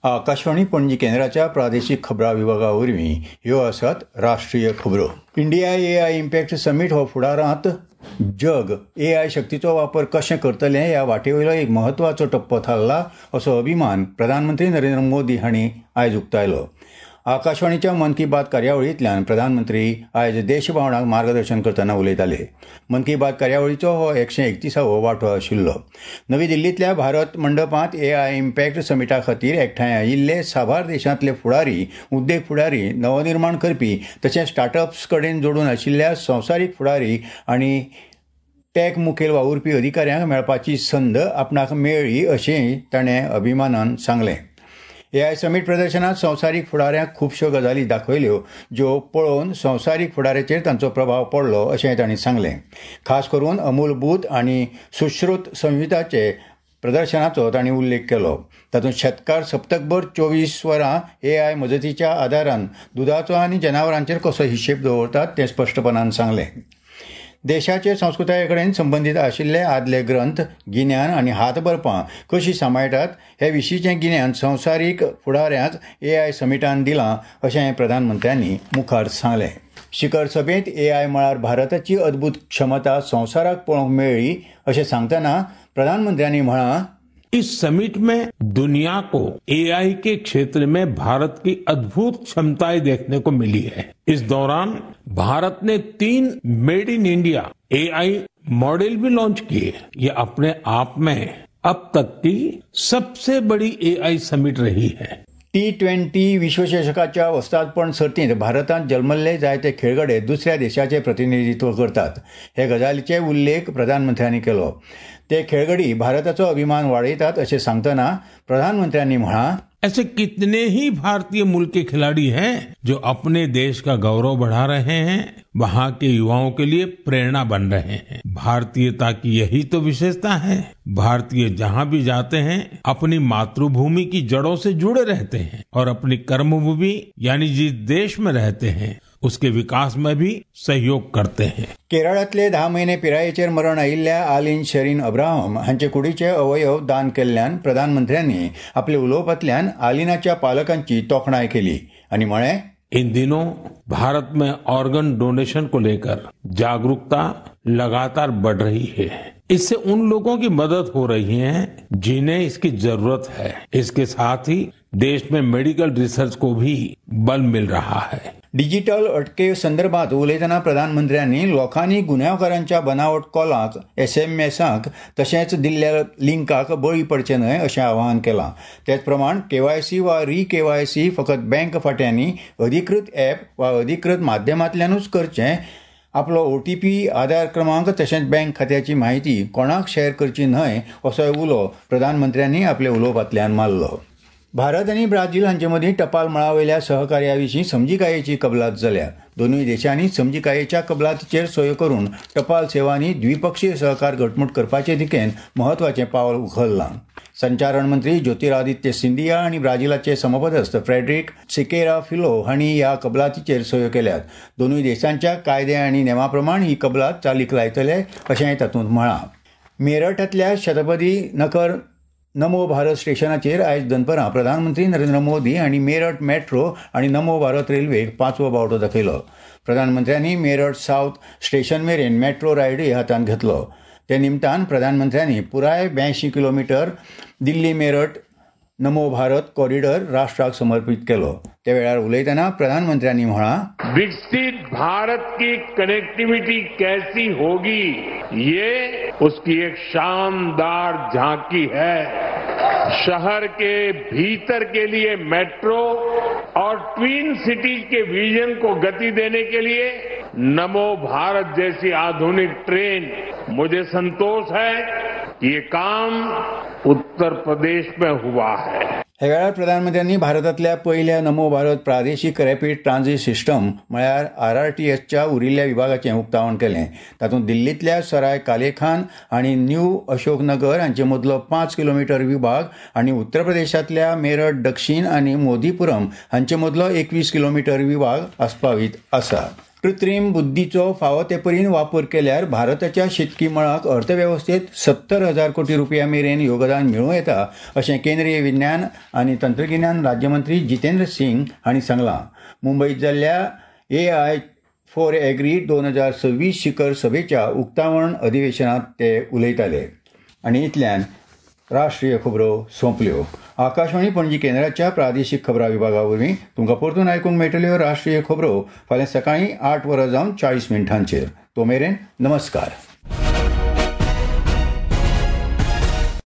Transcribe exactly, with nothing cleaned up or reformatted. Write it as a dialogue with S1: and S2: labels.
S1: आकाशवाणी पणजी केंद्राच्या प्रादेशीक खबरां विभागा वरवीं ह्यो आसात राष्ट्रीय खबरो. इंडिया एआय इम्पॅक्ट समीट हो फुडारांत जग एआय शक्तीचो वापर कशें करतले ह्या वाटेवयलो एक म्हत्वाचो टप्पो थारला असो अभिमान प्रधानमंत्री नरेंद्र मोदी हांणी आयज उक्तायलो. आकाशवाणीच्या मन की बात कार्यावळींतल्यान प्रधानमंत्री आयज देशभोंवडाक मार्गदर्शन करतना उलयताले. मन की बात कार्यावळीचो हो एकशे एकतीसावो वांटो आशिल्लो. नवी दिल्लींतल्या भारत मंडपांत एआय इम्पॅक्ट समिटा खातीर एकठांय आयिल्ले साबार देशांतले फुडारी, उद्देग फुडारी, नवनिर्माण करपी तशेंच स्टार्टअप्स कडेन जोडून आशिल्ल्या संवसारीक फुडारी आनी टॅक मुखेल वावुरपी अधिकाऱ्यांक मेळपाची संद आपणाक मेळ्ळी अशेंय ताणें अभिमानान सांगलें. एआय समीट प्रदर्शनात संवसारीक फुडाऱ्यांक खुबश्यो गजाली दाखयल्यो ज्यो पळोवन संवसारीक फुडाऱ्याचेर तांचो प्रभाव पडलो अशेंय तांणी सांगलें. खास करून अमूलभूत आनी सुश्रुत संहिताचे प्रदर्शनाचो तांणी उल्लेख केलो. तातूंत शेतकार सप्तकभर चोवीस वरां एआय मजतीच्या आदारान दुदाचो आनी जनावरांचेर कसो हिशेब दवरतात तें स्पश्टपणान सांगलें. देशाचे संस्कृताये कडेन संबंदीत आशिल्ले आदले ग्रंथ, गिन्यान आनी हातबरपां कशीं सांबाळटात हे विशींचें गिन्यान संवसारीक फुडाऱ्यांक एआय समिटान दिलां अशें प्रधानमंत्र्यांनी मुखार सांगलें. शिखर सभेत एआय मळार भारताची अद्भुत क्षमता संवसाराक पळोवंक मेळ्ळी अशें सांगतना प्रधानमंत्र्यांनी म्हळां,
S2: इस समिट में दुनिया को एआई के क्षेत्र में भारत की अद्भुत क्षमताएं देखने को मिली है. इस दौरान भारत ने तीन made in India AI model भी लॉन्च किए. ये अपने आप में अब तक की सबसे बड़ी एआई समिट रही है.
S1: टी ट्वेंटी विश्वचषकाच्या वस्तादपण सर्तींत भारतांत जल्मल्ले जायते खेळगडे दुसऱ्या देशाचे प्रतिनिधित्व करतात. हे गजालीचे उल्लेख प्रधानमंत्र्यांनी केलो. ते खेळगडी भारताचो अभिमान वाडयतात अशें सांगतना प्रधानमंत्र्यांनी म्हळां,
S2: ऐसे कितने ही भारतीय मूल के खिलाड़ी हैं जो अपने देश का गौरव बढ़ा रहे हैं, वहाँ के युवाओं के लिए प्रेरणा बन रहे हैं. भारतीयता की यही तो विशेषता है. भारतीय जहाँ भी जाते हैं अपनी मातृभूमि की जड़ों से जुड़े रहते हैं और अपनी कर्मभूमि यानी जिस देश में रहते हैं उसके विकास में भी सहयोग करते हैं.
S1: केरळातले धा महिने पिरायेचेर मरण आयिल्ल्या आलिन शरीन अब्राहम हांचे कुडीचे अवयव दान केल्ल्यान प्रधानमंत्र्यांनी आपल्या उलोवपांतल्यान आलिनाच्या पालकांची तोखणाय केली आनी म्हळें,
S2: इन दिनों भारत में ऑर्गन डोनेशन को लेकर जागरूकता लगातार बढ़ रही है. इससे उन लोगों की मदद हो रही है जिन्हें इसकी जरूरत है. इसके साथ ही देश में मेडिकल रिसर्च को भी बल मिल रहा है.
S1: डिजिटल अटके संदर्भात उलयतना प्रधानमंत्र्यांनी लोकांनी गुन्यांवकारांच्या बनावट कॉलांक, एसएमएसांक तशेंच दिल्ल्या लिंकाक बळी पडचे न्हय अशें आवाहन केलां. तेच प्रमाण केवायसी वा री केवायसी फकत बँक फाट्यांनी अधिकृत ॲप वा अधिकृत माध्यमांतल्यानूच करचें. आपलो ओटीपी, आधार क्रमांक तशेंच बँक खात्याची म्हायती कोणाक शॅर करची न्हय असोय उलो प्रधानमंत्र्यांनी आपल्या उलोवपांतल्यान मारलो. भारत आनी ब्राझील हांचे मदीं टपाल मळावयल्या सहकार्या विशीं समजिकायेची कबलात जाल्या. दोनूय देशांनी समजिकायेच्या कबलातीचेर सयो करून टपाल सेवांनी द्विपक्षीय सहकार घटमूट करपाचे दिकेन म्हत्वाचें पावल उखल्लां. संचारण मंत्री ज्योतिरादित्य सिंधिया आनी ब्राझीलाचे समपदस्थ फ्रेडरिक सिकेरा फिलो हांणी ह्या कबलातीचेर सयो केल्यात. दोनूय देशांच्या कायदे आनी नेमा प्रमाण ही कबलात चालीक लायतले अशेंय तातूंत म्हळां. मेरठांतल्या शतपदी नगर नमो भारत स्टेशनाचेर आयज दनपारां प्रधानमंत्री नरेंद्र मोदी हांणी मेरठ मेट्रो आनी नमो भारत रेल्वेक पांचवो बावटो दाखयलो. प्रधानमंत्र्यांनी मेरठ सावथ स्टेशन मेरेन मेट्रो रायडूय हातांत घेतलो. ते निमतान प्रधानमंत्र्यांनी पुराय ब्यांयशी किलोमिटर दिल्ली मेरठ नमो भारत कॉरिडॉर राष्ट्राक समर्पित केलो. त्या वेळार उलयतना प्रधानमंत्र्यांनी म्हळां,
S3: विकसित भारत की कनेक्टिविटी कैसी होगी ये उसकी एक शानदार झांकी है. शहर के भीतर के लिए मेट्रो और ट्विन सिटीज के विजन को गति देने के लिए नमो भारत जैसी आधुनिक ट्रेन. मुझे संतोष है कि ये काम उत्तर प्रदेश में हुआ है.
S1: ह्या वेळार प्रधानमंत्र्यांनी भारतांतल्या पहिल्या नमो भारत प्रादेशीक रॅपीड ट्रान्झिट सिस्टम म्हळ्यार आर आर टी एसच्या उरिल्ल्या विभागाचें उक्तावण केलें. तातूंत दिल्लींतल्या सराय कालेखान आनी न्यू अशोकनगर हांचे मदलो पांच किलोमिटर विभाग आनी उत्तर प्रदेशांतल्या मेरठ दक्षिण आनी मोदीपुरम हांचे मदलो एकवीस किलोमिटर विभाग आस्पावीत आसा. कृत्रीम बुद्धीचो फावो ते परीन वापर केल्यार भारताच्या शेतकी मळाक अर्थव्यवस्थेत सत्तर हजार कोटी रुपया मेरेन योगदान मेळूं येता अशें केंद्रीय विज्ञान आनी तंत्रगिन्यान राज्यमंत्री जितेंद्र सिंग हांणी सांगलां. मुंबईत जाल्ल्या ए आय फॉर एग्री दोन हजार सव्वीस शिखर सभेच्या उक्तावण अधिवेशनात ते उलयताले. आनी इतल्यान राष्ट्रीय खबरो सोंपल्यो. आकाशवाणी पणजी केंद्राच्या प्रादेशीक खबरां विभागा वरवीं तुमकां परतून आयकूंक मेळटल्यो राष्ट्रीय खबरो फाल्यां सकाळीं आठ वरां जावन चाळीस मिनटांचेर. तो मेरेन नमस्कार.